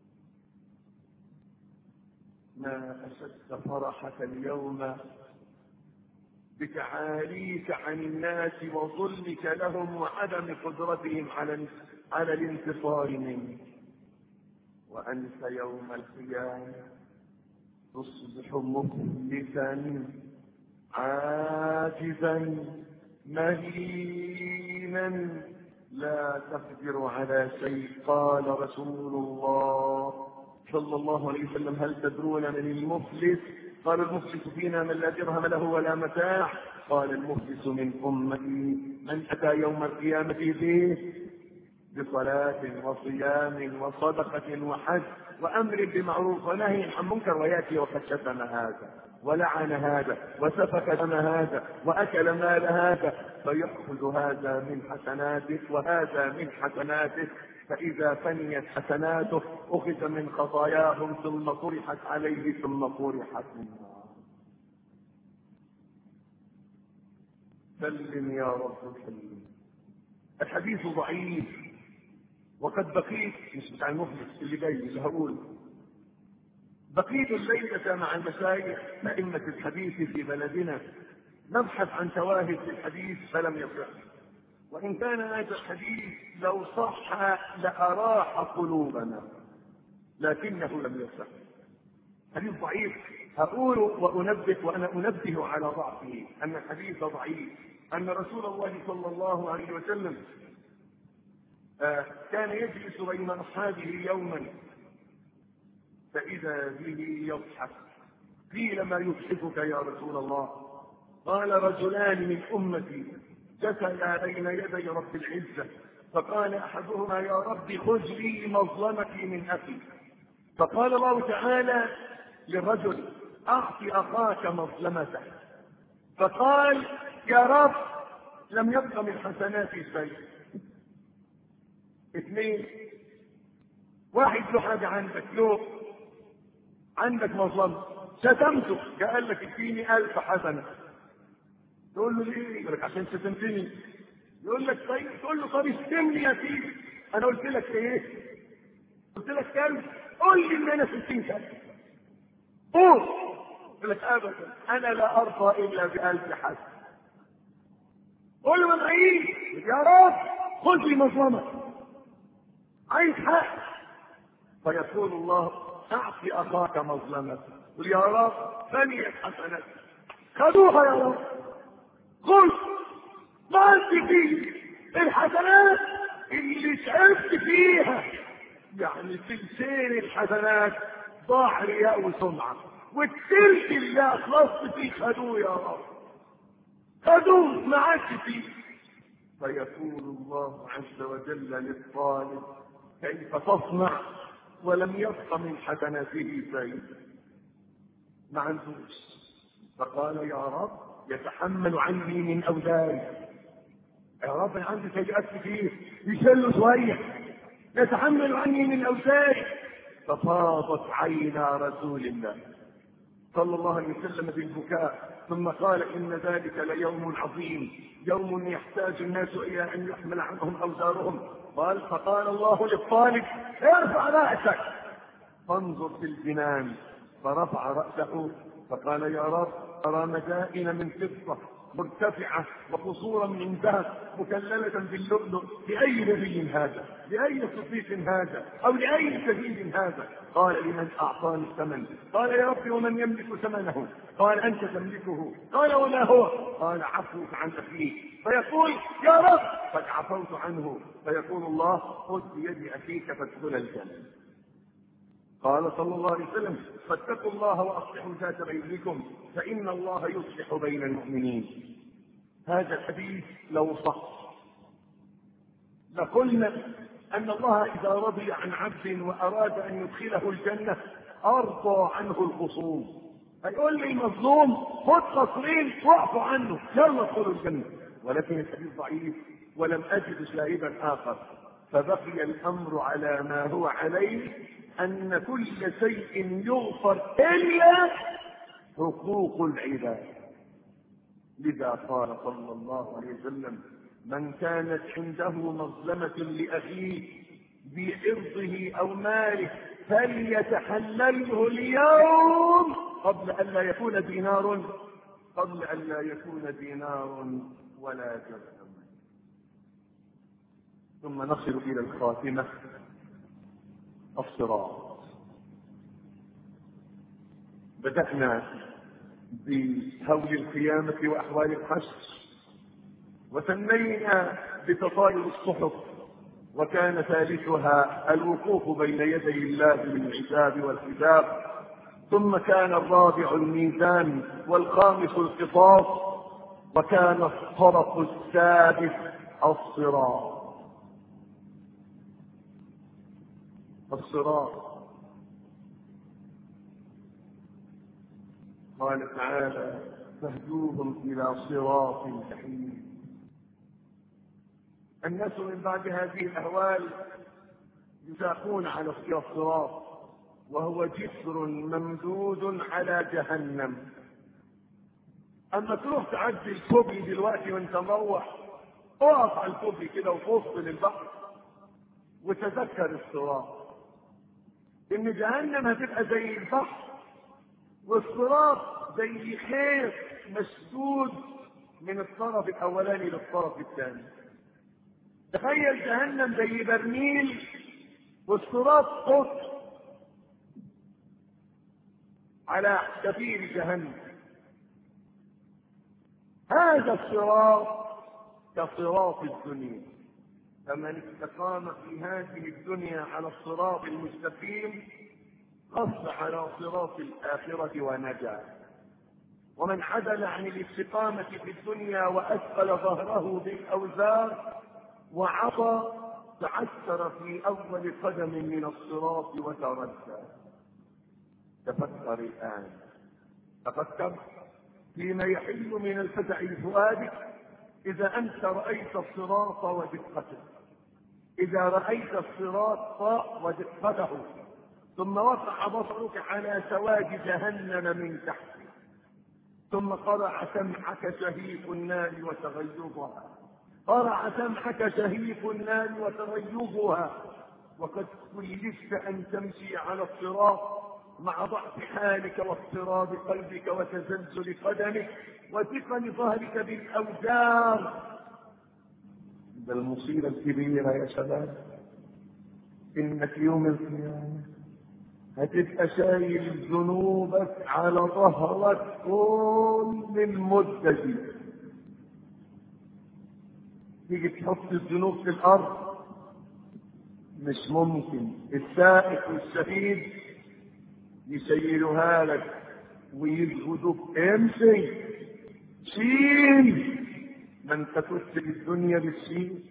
ما اشد فرحك اليوم بتعاليك عن الناس وظلمك لهم وعدم قدرتهم على الانتصار منك، وأنت يوم القيامة تصبح مفلسا عاجزا مهينا لا تقدر على شيء. قال رسول الله صلى الله عليه وسلم هل تدرون من المفلس؟ قال المفلس فينا من لا درهم له ولا متاع. قال المفلس من أمتي من أتى يوم القيامة به بصلاة وصيام وصدقة وحج وأمر بمعروف ونهي عن منكر ويأتي وقد شتم هذا ولعن هذا وسفك دم هذا وأكل مال هذا، فيأخذ هذا من حسناته وهذا من حسناته، فإذا فنيت حسناته أخذ من خطاياهم ثم طرحت عليه ثم طرحت النار. سلم يا رب سلم. الحديث ضعيف، وقد بقيت مش بتاع المفلس اللي جاي اللي هقول بقيت الليلة مع المشايخ أئمة الحديث في بلدنا نبحث عن شواهد للحديث فلم يصح، وإن كان هذا الحديث لو صح لأراح قلوبنا لكنه لم يصح. حديث ضعيف هقول وأنبه، وأنا أنبه على ضعفه أن الحديث ضعيف، أن رسول الله صلى الله عليه وسلم كان يجلس بين أصحابه يوما فإذا به يضحك. قيل ما يضحكك يا رسول الله؟ قال رجلان من أمتي جثيا بين يدي رب العزة، فقال أحدهما يا رب خذ لي مظلمتي من أخي، فقال الله تعالى للرجل أعط أخاك مظلمته، فقال يا رب لم يبق من حسناتي شيء. اثنين، واحد له حاجة عندك مظلمة شتمته قال لك اديني 1000 حسنة، تقول له ليه؟ يقول لك عشان شتمتني. يقول لك طيب، تقول له طب اشتمني يا سيدي، انا قلت لك ايه؟ قلت لك كام؟ قول لي ان انا 60 كلمة قول. يقول لك ابدا انا لا ارضى الا ب1000 حسنة. قول له ما معيش، يا رب خذ لي مظلمة، عايز حق. فيقول الله اعطي اخاك مظلمته، قل يا رب فنيت حسنات خذوها يا رب، قل ما انت فيه الحسنات اللي تعبت فيها، يعني تلتين الحسنات ضاع رياء وسمعه، والتلت اللي اخلصت فيه خذوه يا رب، خذوه ما عادش فيه. فيقول الله عز وجل للطالب كيف تصنع ولم يبق من حسناته شيء؟ ما عندوش. فقال يا رب يتحمل عني من أوزاري يا رب انا عندي سيئات كتير، يشيلوا شويه، يتحمل عني من اوزاري. ففاضت عينا رسول الله صلى الله عليه وسلم بالبكاء، ثم قال ان ذلك ليوم عظيم، يوم يحتاج الناس الى ان يحمل عنهم اوزارهم. فقال الله للطالب ارفع راسك فانظر في الجنان، فرفع راسه فقال يا رب ارى مدائن من فضه مرتفعه وقصورا من ذهب مكلله باللؤلؤ، لاي نبي هذا؟ لاي صديق هذا؟ او لاي شهيد هذا؟ قال لمن اعطاني الثمن. قال يا رب ومن يملك ثمنه؟ قال انت تملكه. قال وما هو؟ قال عفوك عن اخيك. فيقول يا رب قد عفوت عنه، فيقول الله خذ بيد اخيك فادخل الجنه. قال صلى الله عليه وسلم فاتقوا الله واصلحوا ذات بينكم فان الله يصلح بين المؤمنين. هذا الحديث لو صح لقلنا ان الله اذا رضي عن عبد واراد ان يدخله الجنه ارضى عنه الخصوم. هيقول لي المظلوم خد قصرين واعفوا عنه يلا ادخلوا الجنه، ولكن الحديث ضعيف ولم اجد شاهدا اخر، فبقي الامر على ما هو عليه، ان كل شيء يغفر الا حقوق العباد. لذا قال صلى الله عليه وسلم من كانت عنده مظلمة لأخيه بعرضه أو ماله فليتحلله اليوم قبل أن لا يكون دينار ولا درهم. ثم نصل إلى الخاتمة، الصراط. بدأنا بهول القيامة وأحوال الحشر، وثنينا بتطاير الصحف، وكان ثالثها الوقوف بين يدي الله بالعتاب والحساب، ثم كان الرابع الميزان، والخامس القصاص، وكان الطرف السادس الصراط. قال تعالى فاهدوهم إلى صراط الجحيم. الناس من بعد هذه الأهوال يساقون على الصراط، وهو جسر ممدود على جهنم. أما تروح تعدي الكوبري دلوقتي وانت مروح، اقف على الكوبري كده وفصل للبحر وتذكر الصراط، إن جهنم هتبقى زي البحر، والصراط زي خيط مشدود من الطرف الاولاني للطرف الثاني. تخيل جهنم زي برميل والصراط قطر على شفير جهنم. هذا الصراط كصراط الدنيا، فمن استقام في هذه الدنيا على الصراط المستقيم خص على صراط الآخرة ونجا، ومن عدل عن الاستقامة في الدنيا وأثقل ظهره بالأوزار وعصى تعثر في أول قدم من الصراط وتردى. تفكر الآن، تفكر فيما يحل من الفزع لفؤادك إذا أنت رأيت الصراط ودقته، إذا رأيت الصراط ودقته، ثم وقع بصرك على سواد جهنم من تحته، ثم قرع سمعك شهيق النار وتغيظها، قرع سمعك شهيق النار وتغيظها، وقد كلفت أن تمشي على الصراط مع ضعف حالك واضطراب قلبك وتزلزل قدمك وثقل ظهرك بالأوزار. ده المصيبة الكبيرة يا شباب، إنك يوم القيامة هتبقى شايل ذنوبك على ظهرك كل المدة دي. تيجي تحط الذنوب في الأرض مش ممكن، السائق والشهيد يشيلوها لك ويجهدوك امشي شيل، ما انت كنت الدنيا بالشيل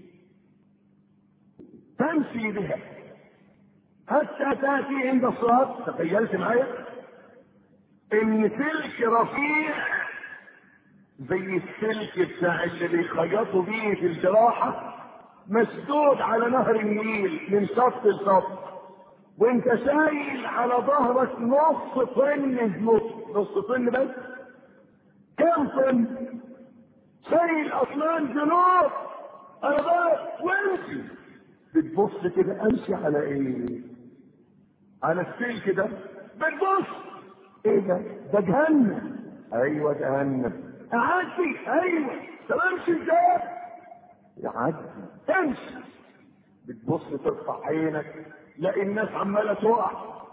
تمشي بها حتى تاتي عند الصراط. تخيلت معايا ان سلك رفيع زي السلك بتاع اللي بيخيطوا بيه في الجراحة، مسدود على نهر النيل من شط لشط، وانت شايل على ظهرك نص طن، نص طن بس، كم طن؟ شايل اطنان جنوب على ظهرك وامشي. بتبص كده، امشي على ايه؟ على السلك ده. بتبص ايه ده جهنم. ايوه جهنم. اعدي، ايوه. طب امشي ازاي؟ يعدي، امشي. بتبص ترفع عينك، لاقي الناس عماله تقع.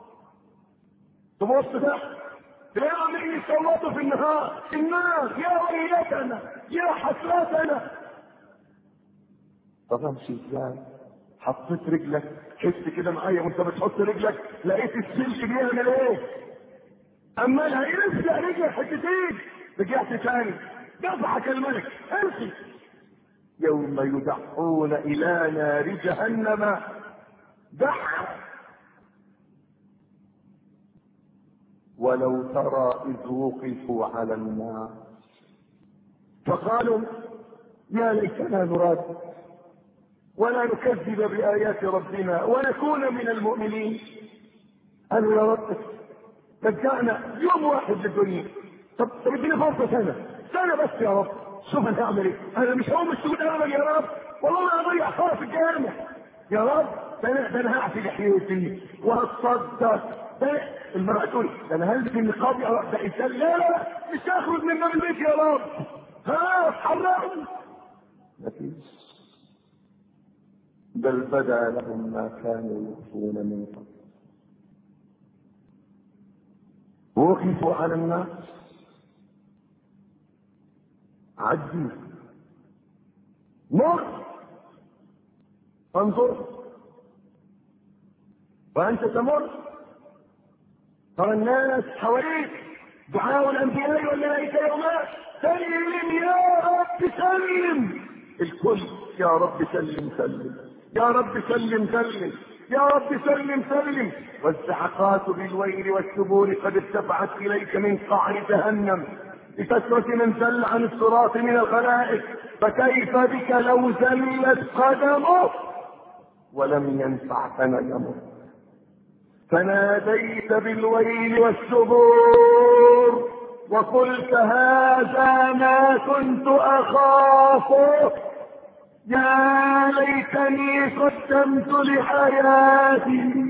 تبص ده تلاقيهم يصوتوا في النهار، النار يا ويلتنا يا حسرتنا. طب امشي ازاي؟ حطيت رجلك، حس كده معايا وانت بتحط رجلك، لقيت السلك بيعمل ايه؟ اما هيلزق رجلك حتتين، رجعت تاني، دفعك الملك، امشي. يوم يدعون الى نار جهنم دعا. ولو ترى اذ وقفوا على النار فقالوا يا ليتنا نراد ولا نكذب بآيات ربنا ونكون من المؤمنين. قالوا يا رب رجعنا يوم واحد للدنيا. طب اديني فرصة سنة بس يا رب، شوف انا هعمل ايه. انا مش هقوم السجود ابدا يا رب، والله انا هضيع خالص الجامع يا رب. ده انا هعفي لحيتي وهتصدق. المرأة تقول ده انا هلبس النقاب يا رب، ده انسان. لا مش هخرج من باب البيت يا رب. ها اتحرقوا. مفيش، بل بدا لهم ما كانوا يخفون من قبل. وقفوا على الناس، عدي، مر، انظر، وانت تمر ترى الناس حواليك دعاء الانبياء والملائكه يومات سلم يا رب سلم. الكل يا رب سلم سلم، يا رب سلم سلم، يا رب سلم سلم. والزعقات بالويل والثبور قد ارتفعت اليك من قعر جهنم لكثرة من زل عن الصراط من الخلائق، فكيف بك لو زلت قدمه ولم ينفعك ندمه. فناديت بالويل والثبور وقلت هذا ما كنت اخافه، يا ليتني قدمت لحياتي،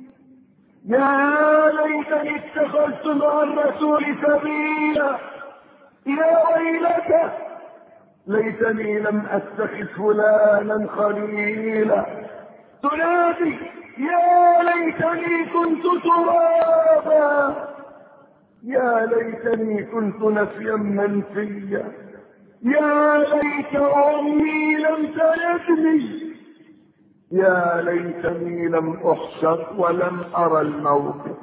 يا ليتني اتخذت مع الرسول سبيلا، يا ويلته ليتني لم اتخذ فلانا خليلا. تنادي يا ليتني كنت ترابا، يا ليتني كنت نسيا منسيا، يا ليت امي لم تلدني، يا ليتني لم احشر ولم ارى الموت.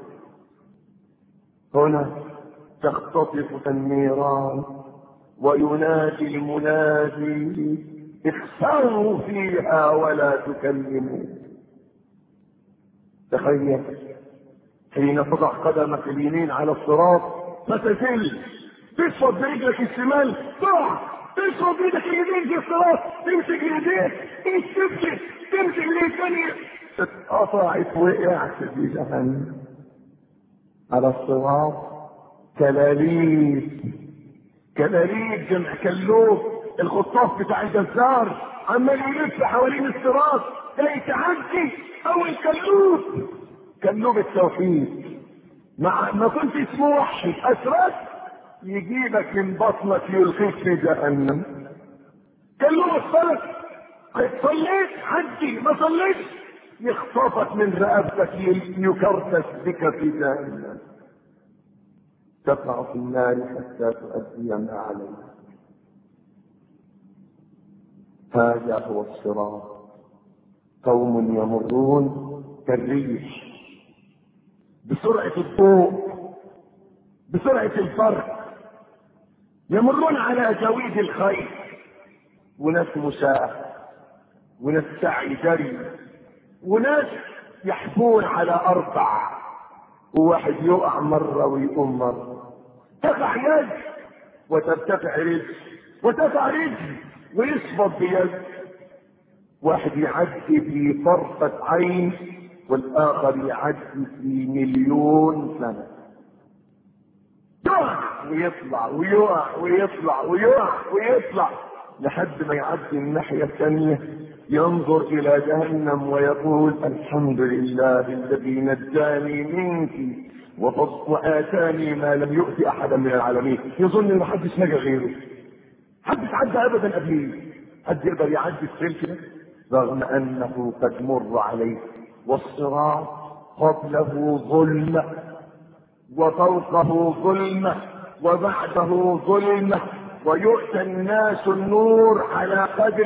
هنا تختطف النيران وينادي المنادي اخسروا فيها ولا تكلموا. تخيل حين تضع قدمك اليمين على الصراط فتزل، تشفط برجلك الشمال تقع، تشفط بايدك اليمين في الصراط، تمسك ايديك تمسك، تمسك ايديك ثانيه اتقطعت وقعت في جهنم. على الصراط كلاليب، كلاليب جمع كلوب، الخطاف بتاع الجزار عمال يلف حوالين الصراط ده يتعدي او الكلوب، كلوب التوحيد مع ما كنت اسمه وحشي اسرت يجيبك من بطنك يلقيك في جهنم. كلوب الصلاه صليت عدي، ما صليت يخطفك من رقبتك يكرتس بك في جهنم، تقع في النار حتى تؤدي ما عليها. هذا هو الصراط، قوم يمرون كالريح بسرعة الضوء، بسرعة البرق، يمرون على جويد الخيل، وناس مساء، وناس سعي جري، وناس يحفون على أربع، وواحد يقع مرة ويقوم مرة، تقع يد وترتفع رجل وترفع رجل ويصبط بيد. واحد يعدي في طرفة عين والآخر يعدي في 1,000,000 سنة. يقع ويطلع ويقع ويطلع ويقع ويطلع لحد ما يعدي الناحية الثانية، ينظر إلى جهنم ويقول الحمد لله الذي نجاني منك وآتاني ما لم يؤت أحدا من العالمين. يظن إن محدش نجا غيره، محدش عدى أبدا قبليه. حد يقدر يعدي السلك ده رغم أنه قد مر عليه، والصراط قبله ظلمة وفوقه ظلمة وبعده ظلمة، ويؤتى الناس النور على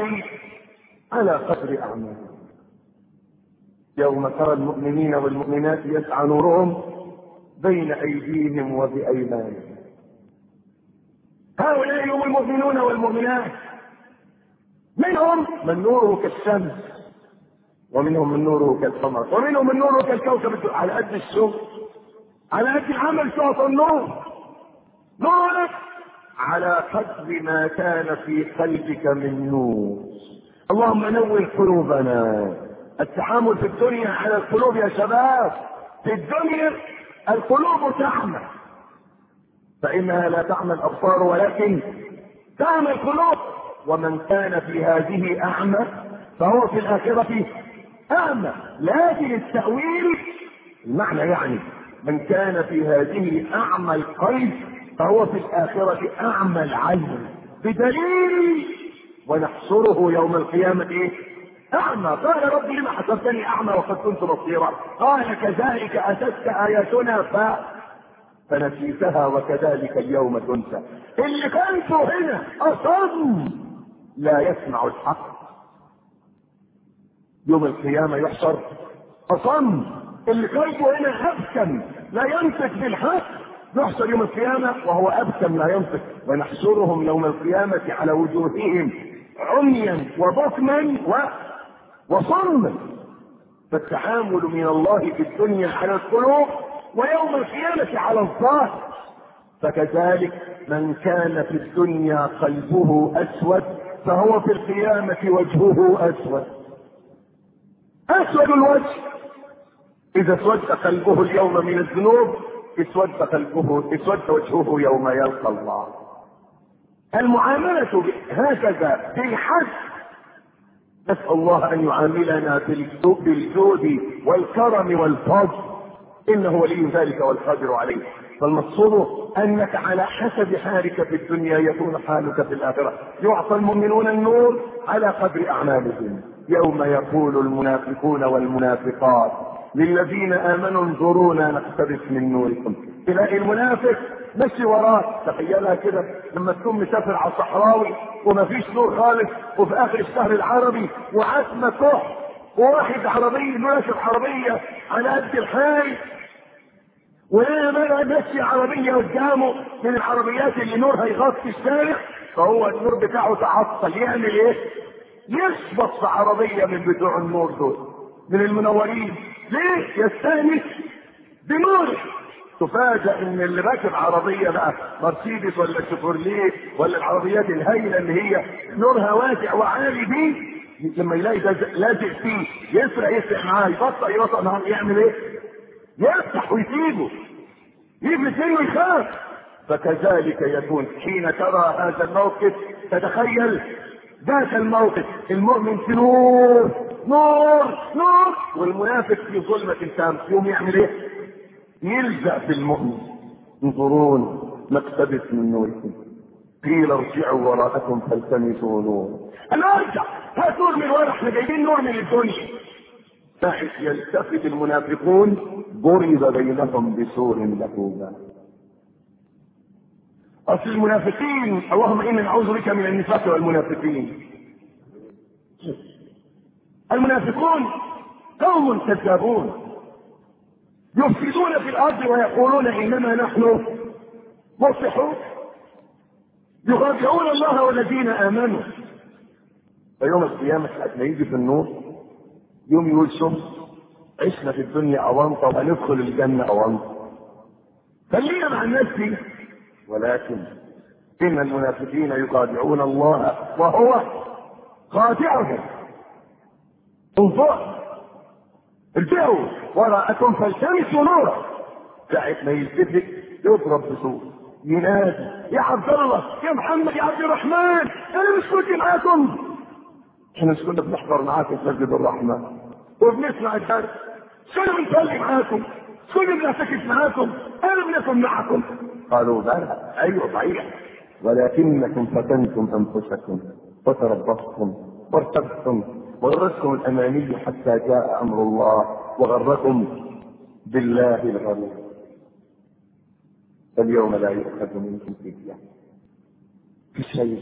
قدر أعمالهم. يوم ترى المؤمنين والمؤمنات يسعى نورهم بين أيديهم وبأيمانهم. هؤلاء هم المؤمنون والمؤمنات، منهم من نوره كالشمس، ومنهم من نوره كالقمر، ومنهم من نوره كالكوكب. على قد الشغل، على قد العمل تعطى النور. نورك على قدر ما كان في قلبك من نور. اللهم نور قلوبنا. التحامل في الدنيا على القلوب يا شباب. في الدنيا القلوب تعمى، فإنها لا تعمى الأبصار ولكن تعمى القلوب. ومن كان في هذه أعمى فهو في الآخرة أعمى. لكن التأويل المعنى يعني من كان في هذه أعمى القلب فهو في الآخرة أعمى العين، بدليل ونحشره يوم القيامة أعمى. قال رب لما حسبتني أعمى وقد كنت بصيرا؟ قال كذلك أتتك آياتنا فنسيتها وكذلك اليوم تنسى. اللي كنتوا هنا أصم لا يسمع الحق، يوم القيامة يحشر أصم. اللي كنتوا هنا أبكم لا ينطق بالحق، يحشر يوم القيامة وهو أبكم لا ينطق. ونحشرهم يوم القيامة على وجوههم عميا وبكما وصما. فالتعامل من الله في الدنيا على القلوب ويوم القيامة على الظاهر. فكذلك من كان في الدنيا قلبه أسود فهو في القيامة وجهه أسود الوجه. إذا اسود قلبه اليوم من الذنوب اسود وجهه يوم يلقى الله. المعاملة هكذا بالحق. نسأل الله أن يعاملنا بالجود والكرم والفضل، إنه ولي ذلك والقادر عليه. فالمقصود أنك على حسب حالك في الدنيا يكون حالك في الآخرة. يعطى المؤمنون النور على قدر أعمالهم. يوم يقول المنافقون والمنافقات للذين آمنوا انظرونا نقتبس من نوركم. تلاقي المنافق مشي وراك. تخيلها كده لما تكون مسافر على الصحراوي وما فيش نور خالص، وفي آخر الشهر العربي وعتمة كح، وواحد عربي راكب عربية على قد الحال، ولما ماشي عربية قدامه من العربيات اللي نورها يغطي الشارع، فهو النور بتاعه تعطل. يعمل ايه؟ يخبط في عربية من بتوع النور دول، من المنورين. ليه؟ يستانس بنور. تفاجأ ان اللي راكب عربية بقى مرسيدس ولا شيفروليه ولا العربيات الهائلة اللي هي نورها واسع وعالي دي، لما يلاقي ده لازق فيه يسرق معاه، يبطأ معاه، يعمل ايه؟ يفتح ويسيبه، يجي سنه يخاف. فكذلك يكون حين ترى هذا الموقف تتخيل ذاك الموقف. المؤمن في نور والمنافق في ظلمة تامة. يوم يعمل ايه؟ يلزق في المؤمن. انظرون نقتبس من نوركم قيل ارجعوا وراءكم فالتمسوا نور. انا ارجع، هات نور من ورا، احنا جايبين نور من الدنيا. فإذ يلتفت المنافقون ضرب بينهم بسور له باب. اصل المنافقين، اللهم انا نعوذ بك من النفاق والمنافقين. المنافقون قوم كذابون يفسدون في الارض ويقولون انما نحن مصلحون، يخادعون الله والذين امنوا. فيوم القيامة هتلاقيه في النور، يوم يقول شوف عشنا في الدنيا أونطة وهندخل الجنة أونطة، خلينا مع الناس دي. ولكن إن المنافقين يخادعون الله وهو خادعهم. انظر ارجعوا وراءكم فالتمسوا نورا. ساعة ما يلتفت يضرب بصوت ينادي يا عبد الله يا محمد يا عبد الرحمن انا مش كنت معاكم. احنا مش كنا بنحضر معاكم في مسجد الرحمة وبنسمع الدرس؟ كنا بنصلي معاكم؟ كنا بنعتكف معاكم؟ انا بنكن معكم؟ قالوا بلى ايوه صحيح، ولكنكم فتنتم انفسكم وتربصتم وارتبتم وغرتكم الاماني حتى جاء امر الله وغركم بالله الغرور. فاليوم لا يؤخذ منكم فدية في شيء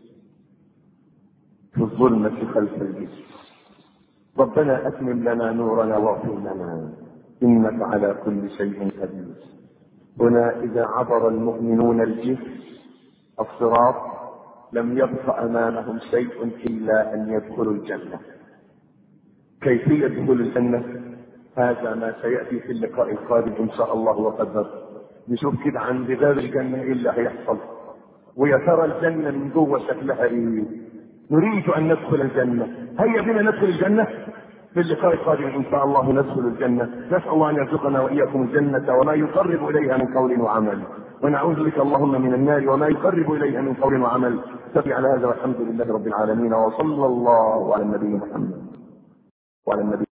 في الظلمة خلف الجسر. ربنا أتمم لنا نورنا واغفر لنا إنك على كل شيء قدير. هنا إذا عبر المؤمنون الجسر الصراط لم يبق أمامهم شيء إلا أن يدخلوا الجنة. كيفية دخول الجنة هذا ما سيأتي في اللقاء القادم إن شاء الله وقدر. نشوف كده عند باب الجنة إيه اللي هيحصل، ويا ترى الجنة من جوه شكلها إيه. نريد أن ندخل الجنة، هيا بنا ندخل الجنة في اللقاء القادم إن شاء الله. ندخل الجنة، نسأل الله أن يرزقنا وإياكم الجنة وما يقرب إليها من قول وعمل، ونعوذ بك اللهم من النار وما يقرب إليها من قول وعمل. نكتفي على هذا والحمد لله رب العالمين، وصلى الله على النبي محمد وعلى النبي